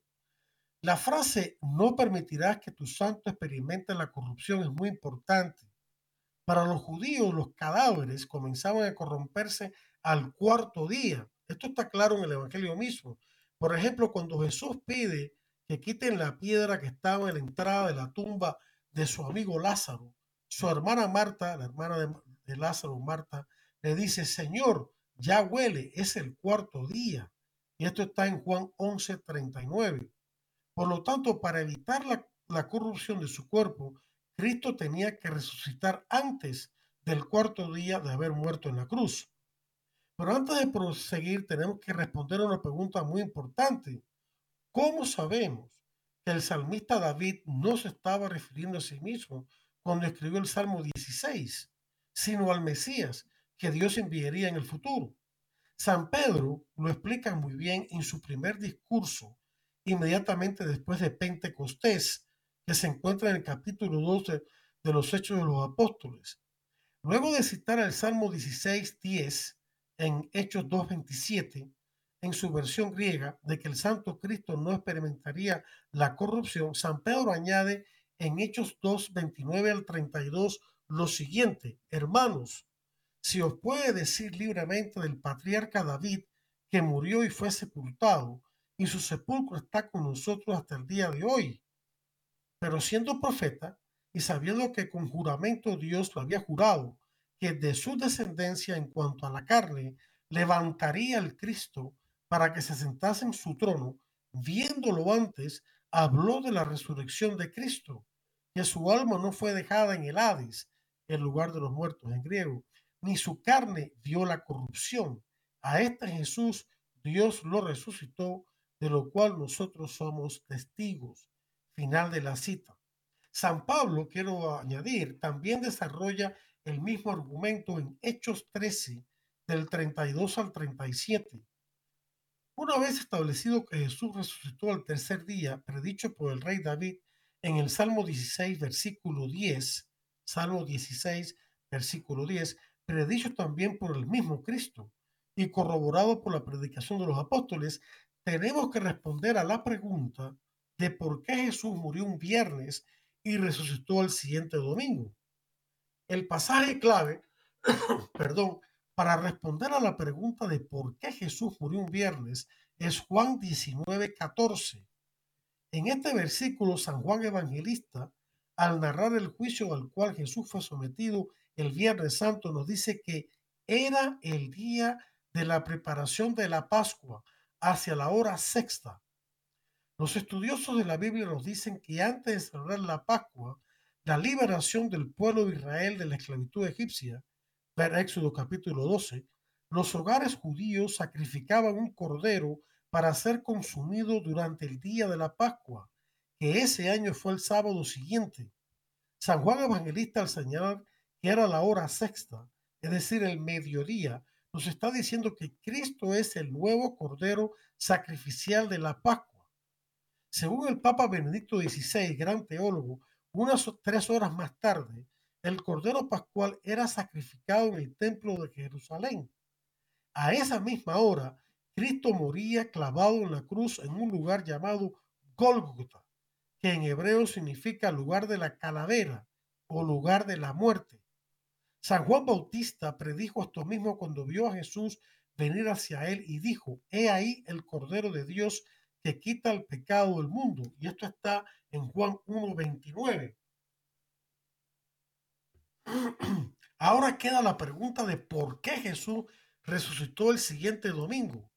La frase "no permitirás que tu santo experimente la corrupción" es muy importante. Para los judíos, los cadáveres comenzaban a corromperse al cuarto día. Esto está claro en el Evangelio mismo. Por ejemplo, cuando Jesús pide que quiten la piedra que estaba en la entrada de la tumba de su amigo Lázaro, su hermana Marta, la hermana de, de Lázaro, Marta, le dice: Señor, ya huele, es el cuarto día. Y esto está en Juan once, treinta y nueve. Por lo tanto, para evitar la, la corrupción de su cuerpo, Cristo tenía que resucitar antes del cuarto día de haber muerto en la cruz. Pero antes de proseguir, tenemos que responder a una pregunta muy importante. ¿Cómo sabemos que el salmista David no se estaba refiriendo a sí mismo cuando escribió el Salmo dieciséis, sino al Mesías que Dios enviaría en el futuro? San Pedro lo explica muy bien en su primer discurso, inmediatamente después de Pentecostés, que se encuentra en el capítulo doce de los Hechos de los Apóstoles. Luego de citar el Salmo dieciséis, diez en Hechos dos veintisiete, en su versión griega, de que el Santo Cristo no experimentaría la corrupción, San Pedro añade en Hechos dos veintinueve al treinta y dos lo siguiente: hermanos, si os puede decir libremente del patriarca David, que murió y fue sepultado, y su sepulcro está con nosotros hasta el día de hoy. Pero siendo profeta, y sabiendo que con juramento Dios lo había jurado, que de su descendencia en cuanto a la carne levantaría al Cristo para que se sentase en su trono, viéndolo antes, habló de la resurrección de Cristo, que su alma no fue dejada en el Hades, el lugar de los muertos en griego, ni su carne vio la corrupción. A este Jesús Dios lo resucitó, de lo cual nosotros somos testigos. Final de la cita. San Pablo, quiero añadir, también desarrolla el mismo argumento en Hechos trece, del treinta y dos al treinta y siete. Una vez establecido que Jesús resucitó al tercer día, predicho por el rey David en el Salmo dieciséis, versículo diez, Salmo dieciséis, versículo diez, predicho también por el mismo Cristo y corroborado por la predicación de los apóstoles, tenemos que responder a la pregunta de por qué Jesús murió un viernes y resucitó el siguiente domingo. El pasaje clave, perdón, para responder a la pregunta de por qué Jesús murió un viernes es Juan diecinueve, catorce. En este versículo, San Juan Evangelista, al narrar el juicio al cual Jesús fue sometido el Viernes Santo, nos dice que era el día de la preparación de la Pascua, hacia la hora sexta. Los estudiosos de la Biblia nos dicen que antes de celebrar la Pascua, la liberación del pueblo de Israel de la esclavitud egipcia, ver Éxodo capítulo doce, Los hogares judíos sacrificaban un cordero para ser consumido durante el día de la Pascua, que ese año fue el sábado siguiente. San Juan Evangelista, al señalar que era la hora sexta, es decir, el mediodía, nos está diciendo que Cristo es el nuevo cordero sacrificial de la Pascua. Según el Papa Benedicto dieciséis, gran teólogo, unas tres horas más tarde, el cordero pascual era sacrificado en el templo de Jerusalén. A esa misma hora, Cristo moría clavado en la cruz en un lugar llamado Gólgota, que en hebreo significa lugar de la calavera o lugar de la muerte. San Juan Bautista predijo esto mismo cuando vio a Jesús venir hacia él y dijo: he ahí el Cordero de Dios que quita el pecado del mundo. Y esto está en Juan uno veintinueve. Ahora queda la pregunta de por qué Jesús resucitó el siguiente domingo.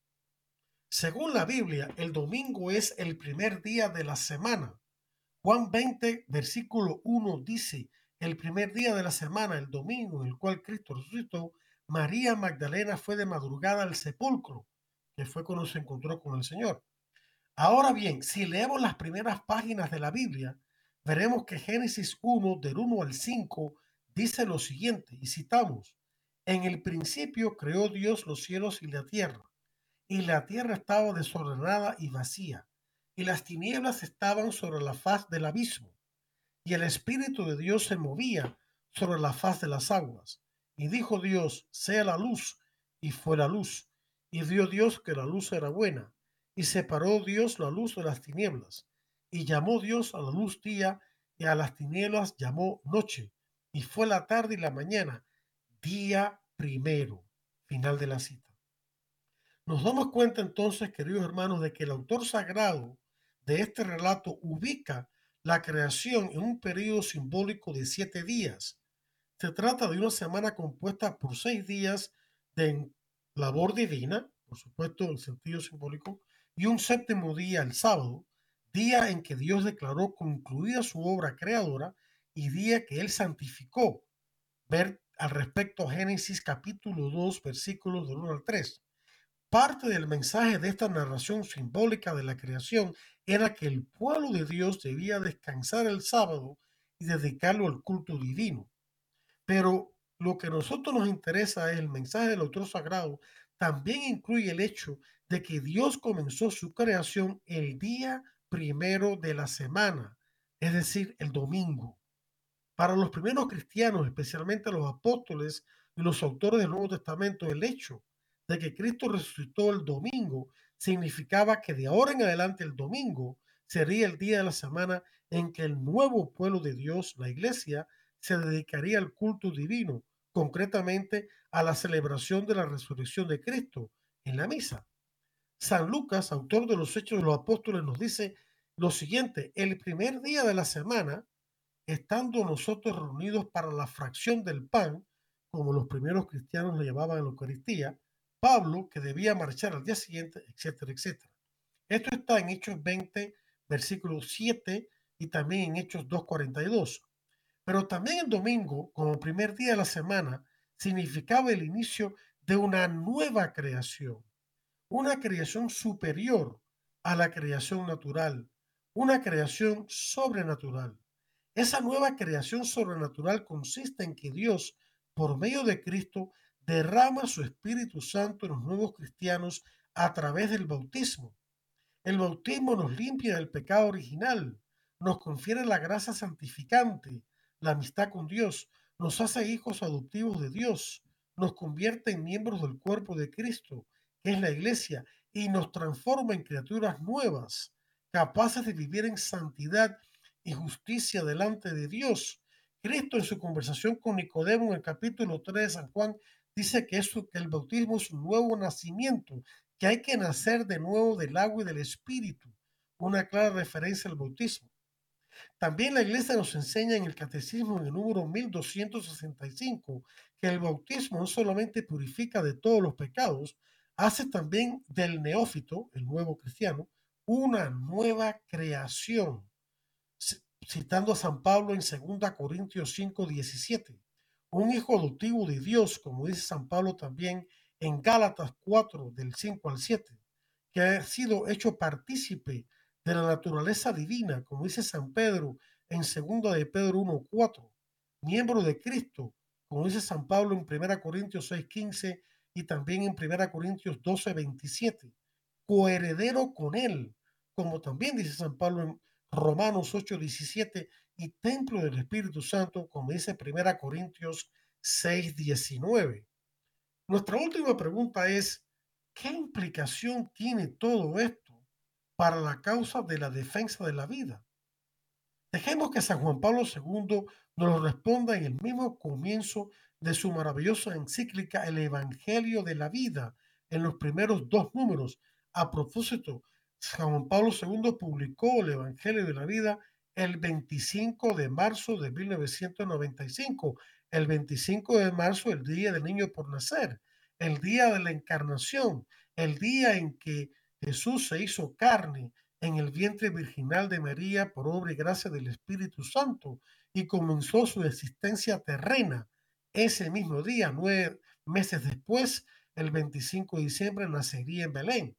Según la Biblia, el domingo es el primer día de la semana. Juan veinte, versículo uno dice: el primer día de la semana, el domingo en el cual Cristo resucitó, María Magdalena fue de madrugada al sepulcro, que fue cuando se encontró con el Señor. Ahora bien, si leemos las primeras páginas de la Biblia, veremos que Génesis uno, del uno al cinco, dice lo siguiente, y citamos: en el principio creó Dios los cielos y la tierra, y la tierra estaba desordenada y vacía, y las tinieblas estaban sobre la faz del abismo, y el Espíritu de Dios se movía sobre la faz de las aguas. Y dijo Dios: sea la luz, y fue la luz. Y vio Dios que la luz era buena, y separó Dios la luz de las tinieblas. Y llamó Dios a la luz día, y a las tinieblas llamó noche. Y fue la tarde y la mañana, día primero. Final de la cita. Nos damos cuenta entonces, queridos hermanos, de que el autor sagrado de este relato ubica la creación en un periodo simbólico de siete días. Se trata de una semana compuesta por seis días de labor divina, por supuesto en sentido simbólico, y un séptimo día, el sábado, día en que Dios declaró concluida su obra creadora y día que Él santificó. Ver al respecto Génesis capítulo dos, versículos del uno al tres. Parte del mensaje de esta narración simbólica de la creación era que el pueblo de Dios debía descansar el sábado y dedicarlo al culto divino. Pero lo que a nosotros nos interesa es el mensaje del autor sagrado. También incluye el hecho de que Dios comenzó su creación el día primero de la semana, es decir, el domingo. Para los primeros cristianos, especialmente los apóstoles y los autores del Nuevo Testamento, el hecho de que Cristo resucitó el domingo significaba que de ahora en adelante el domingo sería el día de la semana en que el nuevo pueblo de Dios, la iglesia, se dedicaría al culto divino, concretamente a la celebración de la resurrección de Cristo en la misa. San Lucas, autor de los Hechos de los Apóstoles, nos dice lo siguiente: el primer día de la semana, estando nosotros reunidos para la fracción del pan, como los primeros cristianos le llamaban en la Eucaristía, Pablo, que debía marchar al día siguiente, etcétera, etcétera. Esto está en Hechos veinte, versículo siete, y también en Hechos dos cuarenta y dos. Pero también el domingo, como primer día de la semana, significaba el inicio de una nueva creación, una creación superior a la creación natural, una creación sobrenatural. Esa nueva creación sobrenatural consiste en que Dios, por medio de Cristo, derrama su Espíritu Santo en los nuevos cristianos a través del bautismo. El bautismo nos limpia del pecado original, nos confiere la gracia santificante, la amistad con Dios, nos hace hijos adoptivos de Dios, nos convierte en miembros del cuerpo de Cristo, que es la iglesia, y nos transforma en criaturas nuevas, capaces de vivir en santidad y justicia delante de Dios. Cristo, en su conversación con Nicodemo en el capítulo tres de San Juan, dice que, eso, que el bautismo es un nuevo nacimiento, que hay que nacer de nuevo del agua y del Espíritu, una clara referencia al bautismo. También la iglesia nos enseña en el catecismo en el número mil doscientos sesenta y cinco que el bautismo no solamente purifica de todos los pecados, hace también del neófito, el nuevo cristiano, una nueva creación. Citando a San Pablo en segunda Corintios cinco diecisiete, un hijo adoptivo de Dios, como dice San Pablo también en Gálatas cuatro, del cinco al siete, que ha sido hecho partícipe de la naturaleza divina, como dice San Pedro en segunda de Pedro uno cuatro, miembro de Cristo, como dice San Pablo en primera Corintios seis quince y también en primera Corintios doce veintisiete, coheredero con él, como también dice San Pablo en Romanos ocho diecisiete, y templo del Espíritu Santo, como dice primera Corintios seis diecinueve. Nuestra última pregunta es, ¿qué implicación tiene todo esto para la causa de la defensa de la vida? Dejemos que San Juan Pablo segundo nos lo responda en el mismo comienzo de su maravillosa encíclica El Evangelio de la Vida, en los primeros dos números. A propósito, San Juan Pablo segundo publicó el Evangelio de la Vida el veinticinco de marzo de mil novecientos noventa y cinco, el veinticinco de marzo, el día del niño por nacer, el día de la encarnación, el día en que Jesús se hizo carne en el vientre virginal de María por obra y gracia del Espíritu Santo y comenzó su existencia terrena. Ese mismo día, nueve meses después, el veinticinco de diciembre, nacería en Belén.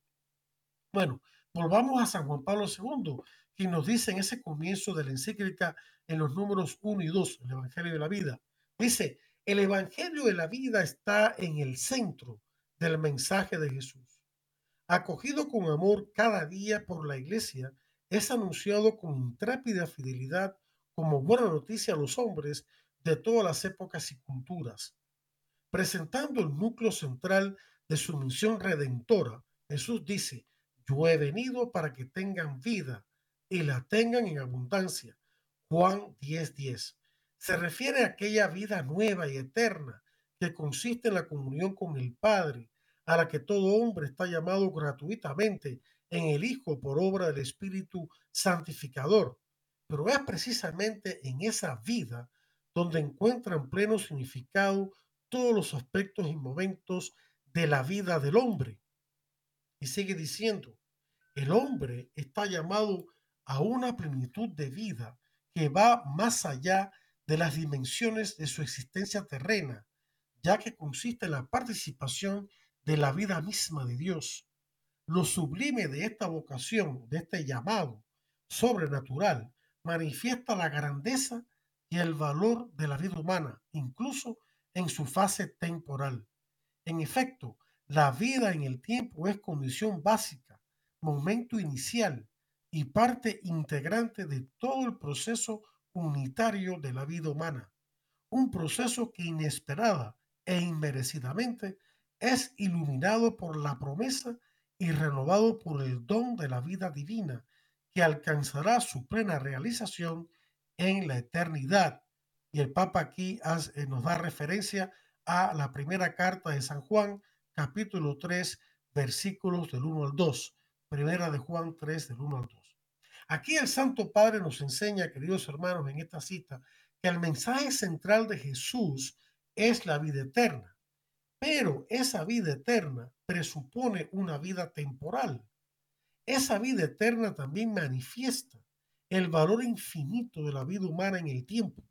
Bueno, volvamos a San Juan Pablo segundo, quien nos dice en ese comienzo de la encíclica en los números uno y dos, el Evangelio de la Vida. Dice, el Evangelio de la Vida está en el centro del mensaje de Jesús. Acogido con amor cada día por la Iglesia, es anunciado con intrépida fidelidad como buena noticia a los hombres de todas las épocas y culturas. Presentando el núcleo central de su misión redentora, Jesús dice, yo he venido para que tengan vida y la tengan en abundancia. Juan diez diez. Se refiere a aquella vida nueva y eterna que consiste en la comunión con el Padre, a la que todo hombre está llamado gratuitamente en el Hijo por obra del Espíritu Santificador. Pero es precisamente en esa vida donde encuentran pleno significado todos los aspectos y momentos de la vida del hombre. Y sigue diciendo, el hombre está llamado a una plenitud de vida que va más allá de las dimensiones de su existencia terrena, ya que consiste en la participación de la vida misma de Dios. Lo sublime de esta vocación, de este llamado sobrenatural, manifiesta la grandeza y el valor de la vida humana, incluso en su fase temporal. En efecto, la vida en el tiempo es condición básica, momento inicial y parte integrante de todo el proceso unitario de la vida humana. Un proceso que inesperada e inmerecidamente es iluminado por la promesa y renovado por el don de la vida divina, que alcanzará su plena realización en la eternidad. Y el Papa aquí hace, nos da referencia a la primera carta de San Juan, capítulo tres, versículos del uno al dos. Primera de Juan tres, del uno al dos. Aquí el Santo Padre nos enseña, queridos hermanos, en esta cita, que el mensaje central de Jesús es la vida eterna, pero esa vida eterna presupone una vida temporal. Esa vida eterna también manifiesta el valor infinito de la vida humana en el tiempo.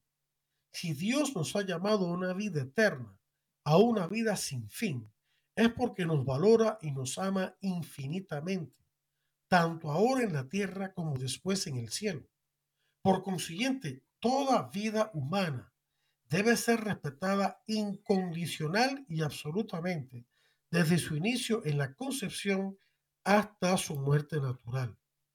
Si Dios nos ha llamado a una vida eterna, a una vida sin fin, es porque nos valora y nos ama infinitamente, tanto ahora en la tierra como después en el cielo. Por consiguiente, toda vida humana debe ser respetada incondicional y absolutamente desde su inicio en la concepción hasta su muerte natural.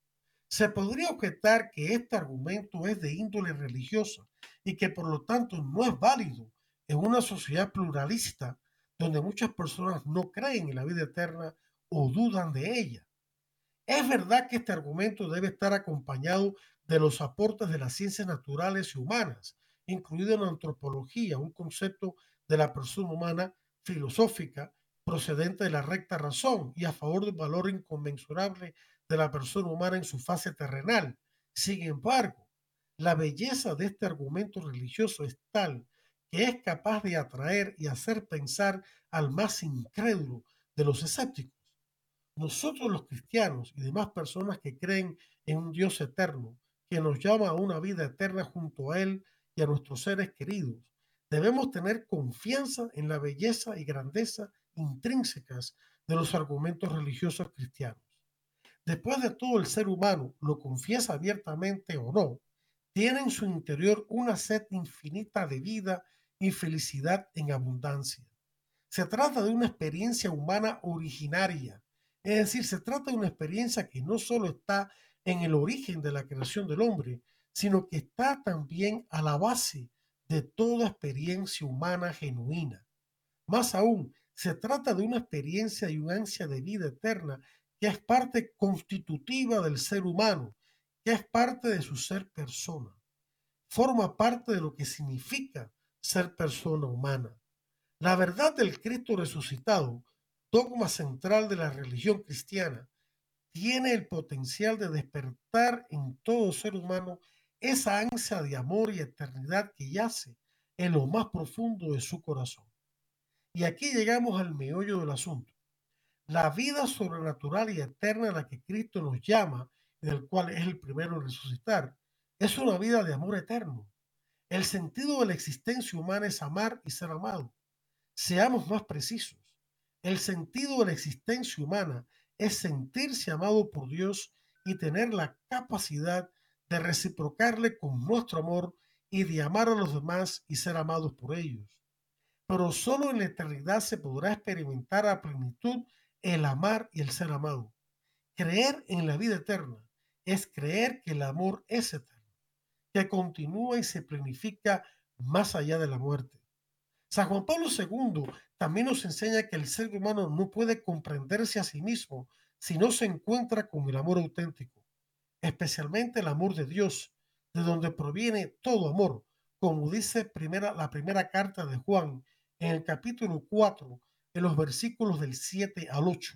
Se podría objetar que este argumento es de índole religiosa y que por lo tanto no es válido en una sociedad pluralista donde muchas personas no creen en la vida eterna o dudan de ella. Es verdad que este argumento debe estar acompañado de los aportes de las ciencias naturales y humanas, incluido la antropología, un concepto de la persona humana filosófica procedente de la recta razón y a favor del valor inconmensurable de la persona humana en su fase terrenal. Sin embargo, la belleza de este argumento religioso es tal que es capaz de atraer y hacer pensar al más incrédulo de los escépticos. Nosotros los cristianos y demás personas que creen en un Dios eterno, que nos llama a una vida eterna junto a Él y a nuestros seres queridos, debemos tener confianza en la belleza y grandeza intrínsecas de los argumentos religiosos cristianos. Después de todo, el ser humano, lo confiesa abiertamente o no, tiene en su interior una sed infinita de vida y felicidad en abundancia. Se trata de una experiencia humana originaria, es decir, se trata de una experiencia que no solo está en el origen de la creación del hombre, sino que está también a la base de toda experiencia humana genuina. Más aún, se trata de una experiencia y un ansia de vida eterna que es parte constitutiva del ser humano, que es parte de su ser persona. Forma parte de lo que significa ser persona humana. La verdad del Cristo resucitado, dogma central de la religión cristiana, tiene el potencial de despertar en todo ser humano esa ansia de amor y eternidad que yace en lo más profundo de su corazón. Y aquí llegamos al meollo del asunto. La vida sobrenatural y eterna a la que Cristo nos llama, y del cual es el primero en resucitar, es una vida de amor eterno. El sentido de la existencia humana es amar y ser amado. Seamos más precisos. El sentido de la existencia humana es sentirse amado por Dios y tener la capacidad de reciprocarle con nuestro amor y de amar a los demás y ser amados por ellos. Pero solo en la eternidad se podrá experimentar a plenitud el amar y el ser amado. Creer en la vida eterna es creer que el amor es eterno, que continúa y se planifica más allá de la muerte. San Juan Pablo segundo también nos enseña que el ser humano no puede comprenderse a sí mismo si no se encuentra con el amor auténtico, especialmente el amor de Dios, de donde proviene todo amor, como dice primera, la primera carta de Juan en el capítulo cuatro, en los versículos del siete al ocho.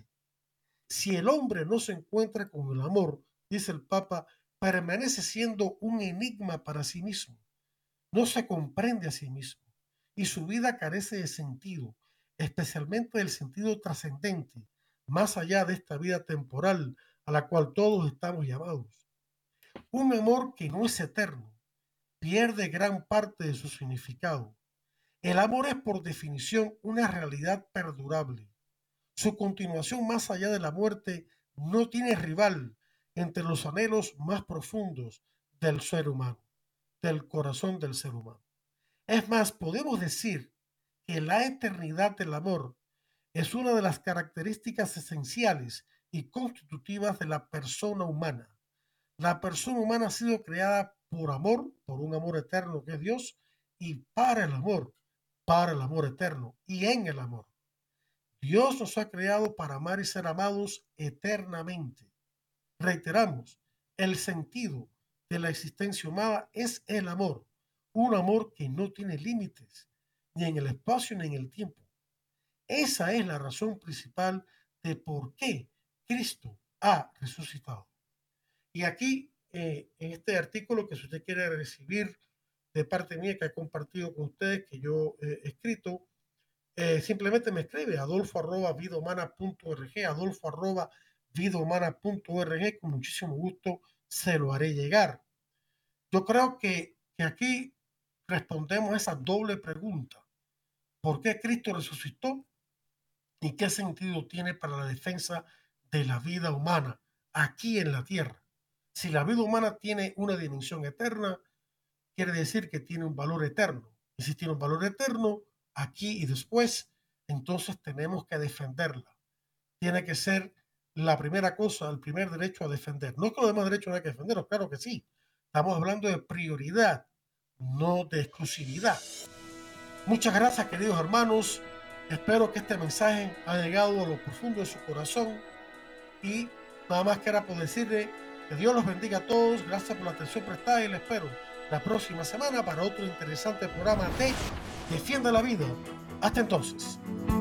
Si el hombre no se encuentra con el amor, dice el Papa, permanece siendo un enigma para sí mismo. No se comprende a sí mismo y su vida carece de sentido, especialmente del sentido trascendente, más allá de esta vida temporal a la cual todos estamos llamados. Un amor que no es eterno pierde gran parte de su significado. El amor es por definición una realidad perdurable. Su continuación más allá de la muerte no tiene rival entre los anhelos más profundos del ser humano, del corazón del ser humano. Es más, podemos decir que la eternidad del amor es una de las características esenciales y constitutivas de la persona humana. La persona humana ha sido creada por amor, por un amor eterno que es Dios, y para el amor, para el amor eterno y en el amor. Dios nos ha creado para amar y ser amados eternamente. Reiteramos, el sentido de la existencia humana es el amor, un amor que no tiene límites, ni en el espacio ni en el tiempo. Esa es la razón principal de por qué Cristo ha resucitado. Y aquí, eh, en este artículo que si usted quiere recibir de parte mía, que he compartido con ustedes, que yo eh, he escrito, eh, simplemente me escribe adolfo arroba vidahumana punto org, adolfo arroba vidahumana punto org, con muchísimo gusto se lo haré llegar. Yo creo que, que aquí respondemos a esa doble pregunta. ¿Por qué Cristo resucitó? ¿Y qué sentido tiene para la defensa de la vida humana aquí en la tierra? Si la vida humana tiene una dimensión eterna, quiere decir que tiene un valor eterno. Y si tiene un valor eterno, aquí y después, entonces tenemos que defenderla. Tiene que ser la primera cosa, el primer derecho a defender. No que los demás derechos no hay que defenderlos, claro que sí. Estamos hablando de prioridad, no de exclusividad. Muchas gracias, queridos hermanos. Espero que este mensaje haya llegado a lo profundo de su corazón. Y nada más queda por decirle que Dios los bendiga a todos. Gracias por la atención prestada y les espero la próxima semana para otro interesante programa de Defiende la Vida. Hasta entonces.